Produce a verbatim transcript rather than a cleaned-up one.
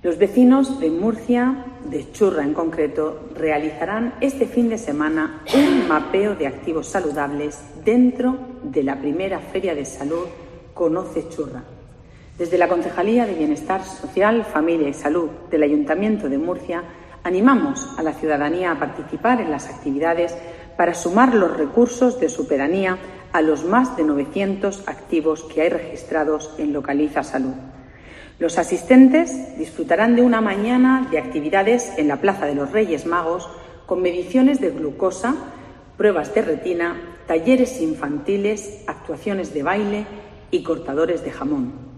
Los vecinos de Murcia, de Churra en concreto, realizarán este fin de semana un mapeo de activos saludables dentro de la primera Feria de Salud Conoce Churra. Desde la Concejalía de Bienestar Social, Familia y Salud del Ayuntamiento de Murcia, animamos a la ciudadanía a participar en las actividades para sumar los recursos de su pedanía a los más de novecientos activos que hay registrados en Localiza Salud. Los asistentes disfrutarán de una mañana de actividades en la Plaza de los Reyes Magos con mediciones de glucosa, pruebas de retina, talleres infantiles, actuaciones de baile y cortadores de jamón.